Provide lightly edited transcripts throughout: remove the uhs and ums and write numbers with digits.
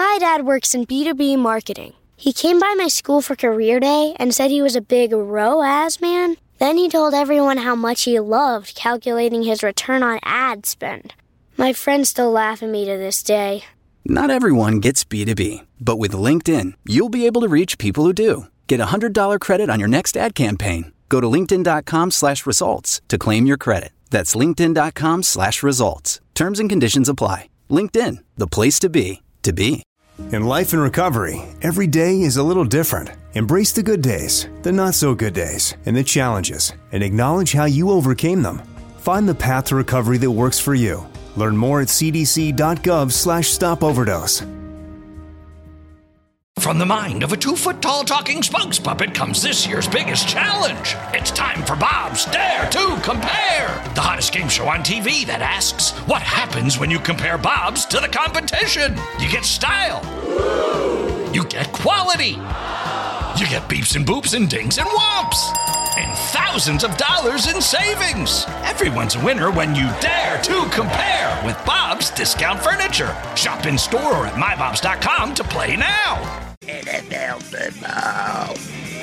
My dad works in B2B marketing. He came by my school for career day and said he was a big ROAS man. Then he told everyone how much he loved calculating his return on ad spend. My friends still laugh at me to this day. Not everyone gets B2B, but with LinkedIn, you'll be able to reach people who do. Get a $100 credit on your next ad campaign. Go to linkedin.com/results to claim your credit. That's linkedin.com/results. Terms and conditions apply. LinkedIn, the place to be, to be. In life and recovery, every day is a little different. Embrace the good days, the not so good days, and the challenges, and acknowledge how you overcame them. Find the path to recovery that works for you. Learn more at cdc.gov/stopoverdose. From the mind of a 2-foot-tall talking spokes puppet comes this year's biggest challenge. It's time for Bob's Dare to Compare, the hottest game show on TV that asks, what happens when you compare Bob's to the competition? You get style. You get quality. You get beeps and boops and dings and whomps. And thousands of dollars in savings. Everyone's a winner when you dare to compare with Bob's Discount Furniture. Shop in store or at mybobs.com to play now. NFL football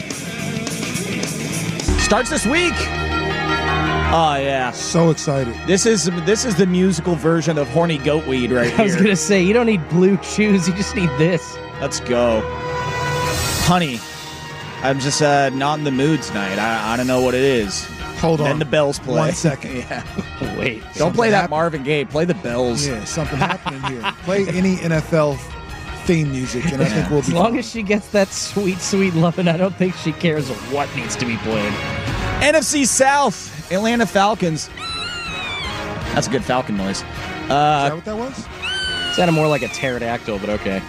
starts this week. Oh yeah, so excited! This is the musical version of Horny Goatweed right here. I was gonna say you don't need blue shoes; you just need this. Let's go, honey. I'm just not in the mood tonight. I don't know what it is. Hold on. Then the bells play. 1 second. Yeah. Wait. Don't play that Marvin Gaye. Play the bells. Yeah, something happening here. Play any NFL theme music, and I think we'll be as long as she gets that sweet, sweet loving, I don't think she cares what needs to be played. NFC South, Atlanta Falcons. That's a good Falcon noise. Is that what that was? It sounded more like a pterodactyl, but okay.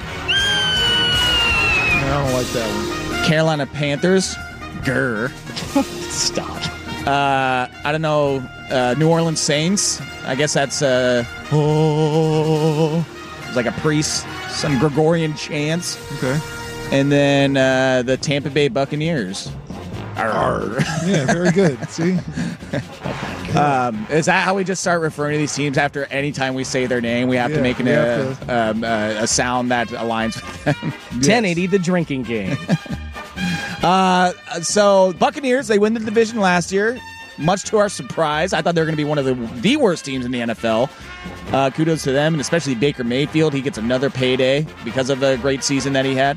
No, I don't like that one. Carolina Panthers. Grr. Stop. I don't know. New Orleans Saints. I guess that's it's like a priest, some Gregorian chants. Okay. And then the Tampa Bay Buccaneers. Yeah, very good. See? Is that how we just start referring to these teams after any time we say their name? We have to make a sound that aligns with them. 1080, the drinking game. So Buccaneers, they win the division last year, much to our surprise. I thought they were going to be one of the worst teams in the NFL. Kudos to them, and especially Baker Mayfield. He gets another payday because of a great season that he had.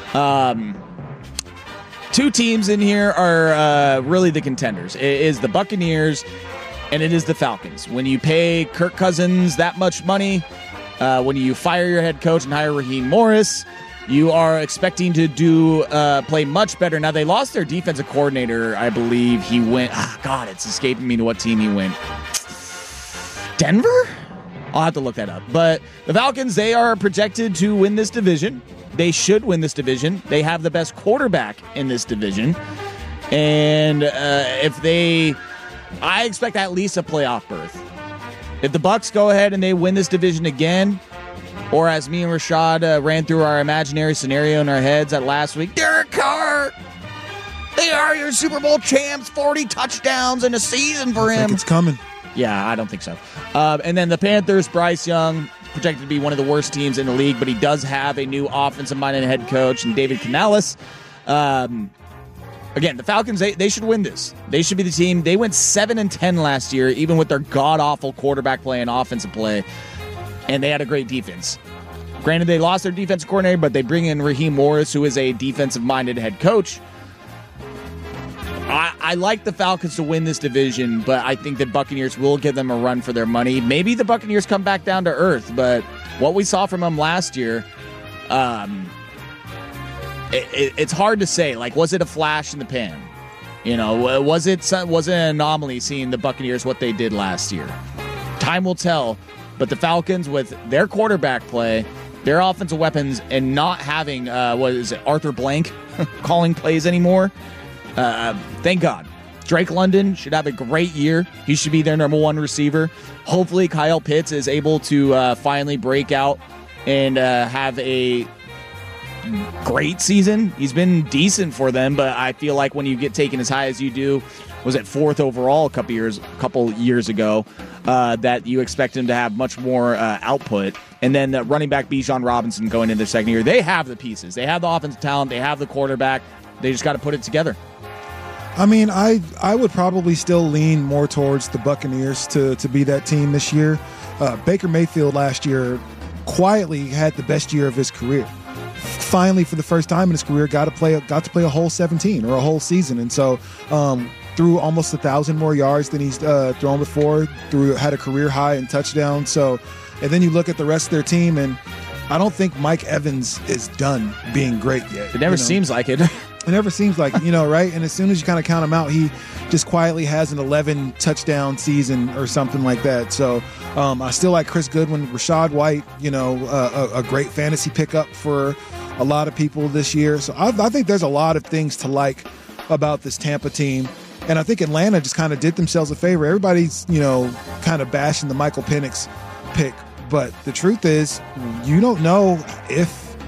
Two teams in here are really the contenders. It is the Buccaneers, and it is the Falcons. When you pay Kirk Cousins that much money, when you fire your head coach and hire Raheem Morris, you are expecting to play much better. Now, they lost their defensive coordinator. I believe he went... God, it's escaping me to what team he went. Denver? I'll have to look that up. But the Falcons, they are projected to win this division. They should win this division. They have the best quarterback in this division. And I expect at least a playoff berth. If the Bucs go ahead and they win this division again, or as me and Rashad ran through our imaginary scenario in our heads at last week, Derek Carr, they are your Super Bowl champs, 40 touchdowns in a season for him. I think it's coming. Yeah, I don't think so. And then the Panthers, Bryce Young, projected to be one of the worst teams in the league, but he does have a new offensive-minded head coach in David Canales. Again, the Falcons, they should win this. They should be the team. They went 7-10 last year, even with their god-awful quarterback play and offensive play, and they had a great defense. Granted, they lost their defensive coordinator, but they bring in Raheem Morris, who is a defensive-minded head coach. I like the Falcons to win this division, but I think the Buccaneers will give them a run for their money. Maybe the Buccaneers come back down to earth, but what we saw from them last year, it's hard to say. Like, was it a flash in the pan? You know, was it an anomaly seeing the Buccaneers what they did last year? Time will tell. But the Falcons, with their quarterback play, their offensive weapons, and not having Arthur Blank calling plays anymore. Thank God. Drake London should have a great year. He should be their number one receiver. Hopefully Kyle Pitts is able to finally break out and have a great season. He's been decent for them, but I feel like when you get taken as high as you do, was at 4th overall a couple years ago, that you expect him to have much more output. And then running back Bijan Robinson going into their second year. They have the pieces. They have the offensive talent. They have the quarterback. They just got to put it together. I mean, I would probably still lean more towards the Buccaneers to be that team this year. Baker Mayfield last year quietly had the best year of his career. Finally, for the first time in his career, got to play a whole 17 or a whole season. And so threw almost 1,000 more yards than he's thrown before, had a career high in touchdowns. So, and then you look at the rest of their team, and I don't think Mike Evans is done being great yet. It never seems like it. It never seems like, right? And as soon as you kind of count him out, he just quietly has an 11 touchdown season or something like that. So I still like Chris Goodwin, Rachaad White, a great fantasy pickup for a lot of people this year. So I think there's a lot of things to like about this Tampa team. And I think Atlanta just kind of did themselves a favor. Everybody's, kind of bashing the Michael Penix pick. But the truth is, you don't know if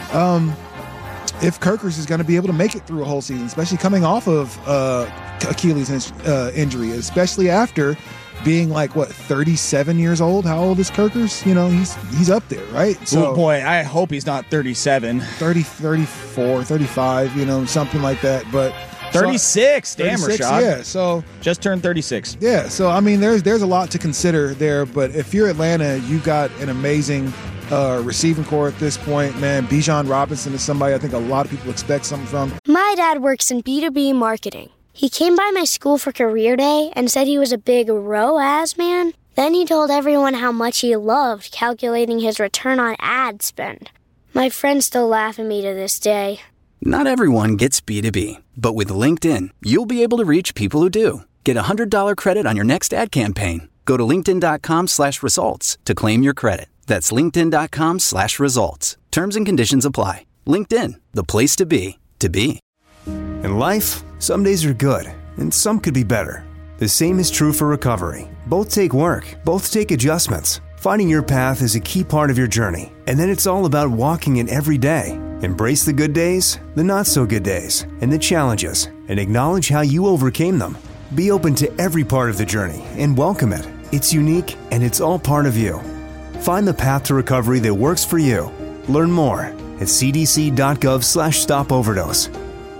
Kirkers is going to be able to make it through a whole season, especially coming off of Achilles injury, especially after being 37 years old. How old is Kirkers? He's up there, right? So, boy, I hope he's not 37. 30, 34, 35, something like that. But 36, damn, 36, Rashad. Yeah, so just turned 36. Yeah, so I mean, there's a lot to consider there. But if you're Atlanta, you got an amazing receiving core at this point, man. Bijan Robinson is somebody I think a lot of people expect something from. My dad works in B2B marketing. He came by my school for career day and said he was a big ROAS man. Then he told everyone how much he loved calculating his return on ad spend. My friends still laugh at me to this day. Not everyone gets B2B, but with LinkedIn, you'll be able to reach people who do. Get a $100 credit on your next ad campaign. Go to linkedin.com/results to claim your credit. That's linkedin.com/results. Terms and conditions apply. LinkedIn, the place to be, to be. In life, some days are good, and some could be better. The same is true for recovery. Both take work, both take adjustments. Finding your path is a key part of your journey, and then it's all about walking it every day. Embrace the good days, the not-so-good days, and the challenges, and acknowledge how you overcame them. Be open to every part of the journey and welcome it. It's unique, and it's all part of you. Find the path to recovery that works for you. Learn more at cdc.gov/stopoverdose.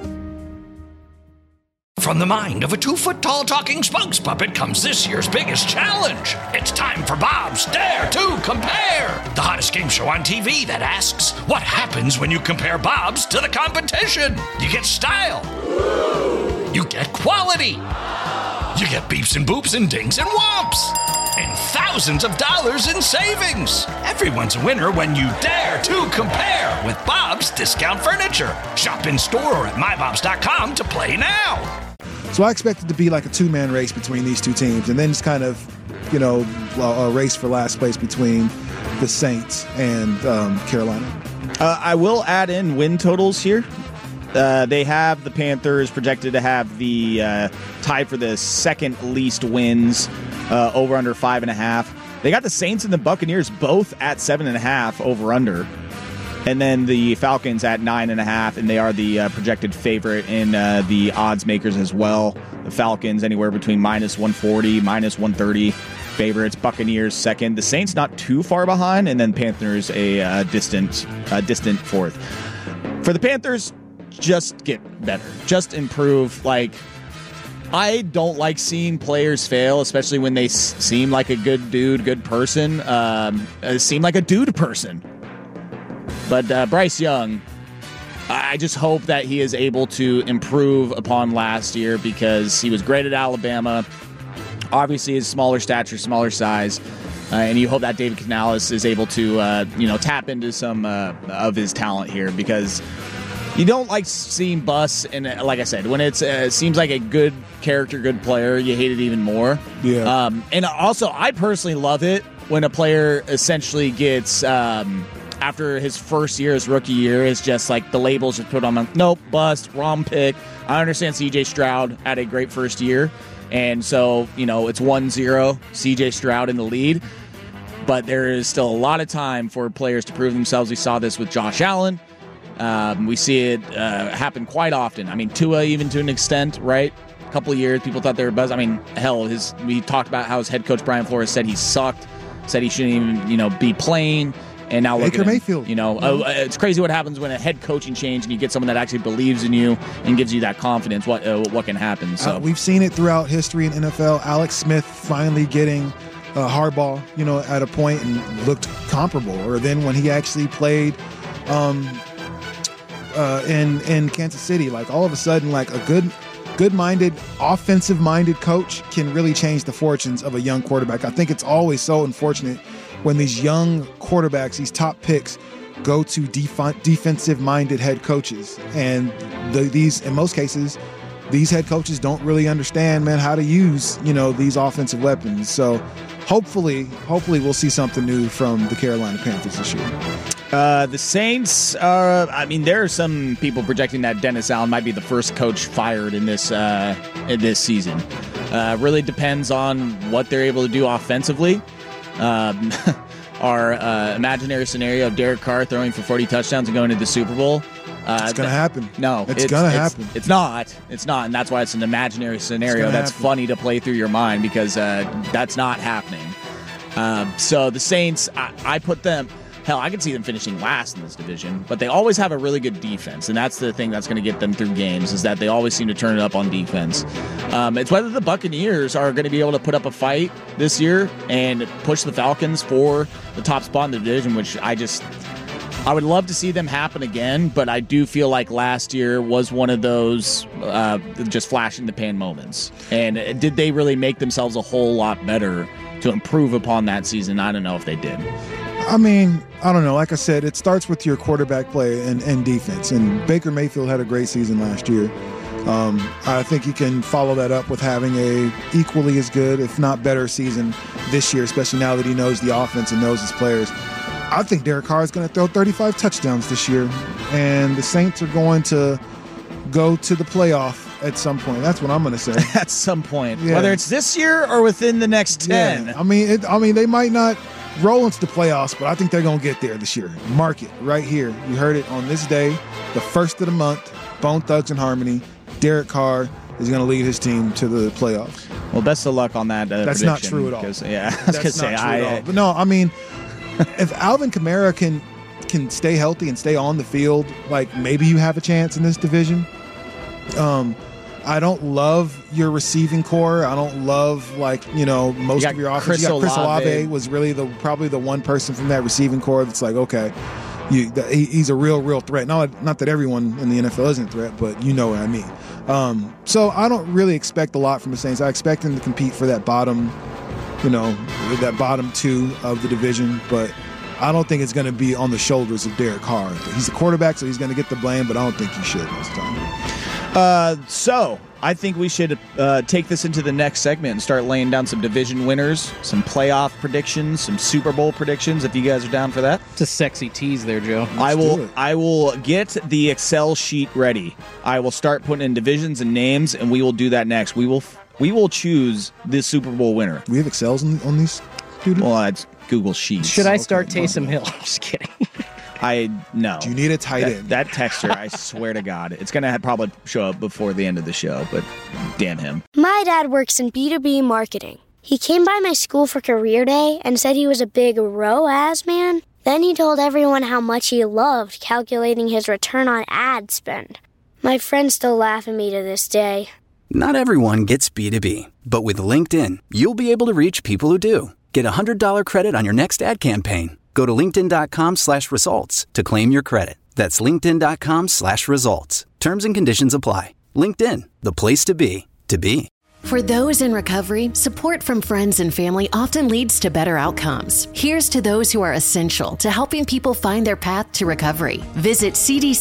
From the mind of a 2-foot-tall talking spokes puppet comes this year's biggest challenge. It's time for Bob's Dare to Compare, the hottest game show on TV that asks, what happens when you compare Bob's to the competition? You get style. You get quality. You get beeps and boops and dings and whomps. And thousands of dollars in savings. Everyone's a winner when you dare to compare with Bob's Discount Furniture. Shop in store or at mybobs.com to play now. So I expect it to be like a two-man race between these two teams, and then it's kind of, a race for last place between the Saints and Carolina. I will add in win totals here. They have the Panthers projected to have the tied for the second least wins, over under 5.5. They got the Saints and the Buccaneers both at 7.5 over under. And then the Falcons at 9.5, and they are the projected favorite in the odds makers as well. The Falcons anywhere between -140, -130 favorites. Buccaneers second. The Saints not too far behind, and then Panthers a distant fourth. For the Panthers, just get better, just improve. I don't like seeing players fail, especially when they seem like a good dude, good person. Seem like a dude person. But Bryce Young, I just hope that he is able to improve upon last year because he was great at Alabama. Obviously, his smaller stature, smaller size. And you hope that David Canales is able to, tap into some of his talent here because you don't like seeing busts. And like I said, when it seems like a good character, good player, you hate it even more. Yeah. And also, I personally love it when a player essentially gets... after his first year, his rookie year, is just like the labels just put on him. Nope, bust, wrong pick. I understand C.J. Stroud had a great first year, and so, it's 1-0, C.J. Stroud in the lead. But there is still a lot of time for players to prove themselves. We saw this with Josh Allen. We see it happen quite often. I mean, Tua even to an extent, right? A couple of years, people thought they were buzz. I mean, hell, we talked about how his head coach Brian Flores said he sucked. said he shouldn't even, be playing. And now look Baker at him. Mayfield. It's crazy what happens when a head coaching change and you get someone that actually believes in you and gives you that confidence. What can happen? So we've seen it throughout history in NFL. Alex Smith finally getting Harbaugh, at a point and looked comparable. Or then when he actually played in Kansas City, like all of a sudden, like a good-minded, offensive-minded coach can really change the fortunes of a young quarterback. I think it's always so unfortunate when these young quarterbacks, these top picks, go to defensive-minded head coaches. And these, in most cases, these head coaches don't really understand, how to use, these offensive weapons. So hopefully we'll see something new from the Carolina Panthers this year. The Saints are, there are some people projecting that Dennis Allen might be the first coach fired in this season. Really depends on what they're able to do offensively. Our imaginary scenario of Derek Carr throwing for 40 touchdowns and going to the Super Bowl. It's going to happen. No, it's going to happen. It's not. And that's why it's an imaginary scenario that's funny to play through your mind because that's not happening. So the Saints, I put them... Hell, I could see them finishing last in this division, but they always have a really good defense, and that's the thing that's going to get them through games, is that they always seem to turn it up on defense. It's whether the Buccaneers are going to be able to put up a fight this year and push the Falcons for the top spot in the division, which I would love to see them happen again, but I do feel like last year was one of those just flash-in-the-pan moments. And did they really make themselves a whole lot better to improve upon that season? I don't know if they did. I don't know. Like I said, it starts with your quarterback play and defense. And Baker Mayfield had a great season last year. I think he can follow that up with having a equally as good, if not better, season this year, especially now that he knows the offense and knows his players. I think Derek Carr is going to throw 35 touchdowns this year, and the Saints are going to go to the playoff at some point. That's what I'm going to say. At some point. Yeah. Whether it's this year or within the next 10. Yeah. They might not roll into the playoffs, but I think they're going to get there this year. Mark it right here. You heard it on this day, the first of the month, Bone Thugs and Harmony. Derek Carr is going to lead his team to the playoffs. Well, best of luck on that. That's not true at all. Yeah, I was going to say. But no, if Alvin Kamara can stay healthy and stay on the field, like maybe you have a chance in this division. I don't love your receiving core. I don't love most of your offense. Chris Olave was really probably the one person from that receiving core that's like, okay, he's a real threat. Not that everyone in the NFL isn't a threat, but you know what I mean. So I don't really expect a lot from the Saints. I expect them to compete for that bottom two of the division, but I don't think it's going to be on the shoulders of Derek Carr. He's a quarterback, so he's going to get the blame, but I don't think he should most of the time. So I think we should take this into the next segment and start laying down some division winners, some playoff predictions, some Super Bowl predictions, if you guys are down for that. It's a sexy tease there, Joe. I will get the Excel sheet ready. I will start putting in divisions and names, and we will do that next. We will choose this Super Bowl winner. We have Excels on these, dude? Well, it's Google Sheets. Should I start Taysom Hill? I'm just kidding. No. Do you need a tight end? That texture, I swear to God, it's going to probably show up before the end of the show, but damn him. My dad works in B2B marketing. He came by my school for career day and said he was a big ROAS man. Then he told everyone how much he loved calculating his return on ad spend. My friends still laugh at me to this day. Not everyone gets B2B, but with LinkedIn, you'll be able to reach people who do. Get a $100 credit on your next ad campaign. Go to linkedin.com/results to claim your credit. That's linkedin.com/results. Terms and conditions apply. LinkedIn, the place to be, to be. For those in recovery, support from friends and family often leads to better outcomes. Here's to those who are essential to helping people find their path to recovery. Visit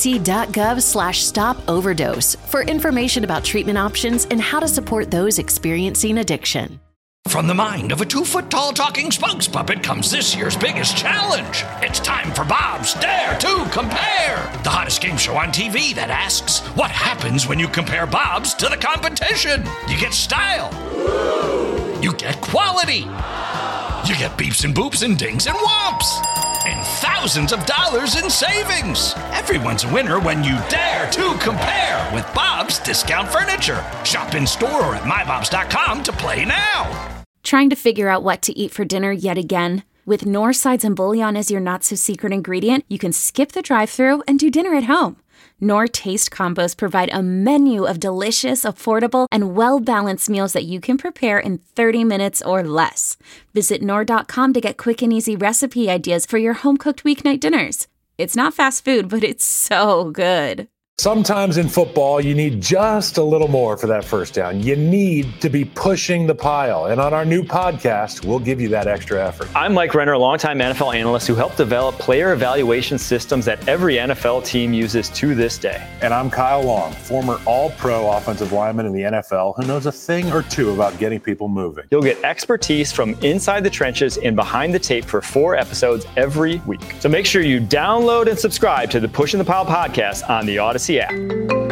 cdc.gov/stop-overdose for information about treatment options and how to support those experiencing addiction. From the mind of a 2-foot-tall talking spunks puppet comes this year's biggest challenge. It's time for Bob's Dare to Compare, the hottest game show on TV that asks, what happens when you compare Bob's to the competition? You get style. You get quality. You get beeps and boops and dings and whomps. And thousands of dollars in savings. Everyone's a winner when you dare to compare with Bob's Discount Furniture. Shop in store or at mybobs.com to play now. Trying to figure out what to eat for dinner yet again? With Knorr sides and bouillon as your not-so-secret ingredient, you can skip the drive-thru and do dinner at home. Knorr Taste Combos provide a menu of delicious, affordable, and well-balanced meals that you can prepare in 30 minutes or less. Visit Knorr.com to get quick and easy recipe ideas for your home-cooked weeknight dinners. It's not fast food, but it's so good. Sometimes in football, you need just a little more for that first down. You need to be pushing the pile. And on our new podcast, we'll give you that extra effort. I'm Mike Renner, a longtime NFL analyst who helped develop player evaluation systems that every NFL team uses to this day. And I'm Kyle Long, former all-pro offensive lineman in the NFL who knows a thing or two about getting people moving. You'll get expertise from inside the trenches and behind the tape for 4 episodes every week. So make sure you download and subscribe to the Pushing the Pile podcast on the Odyssey app.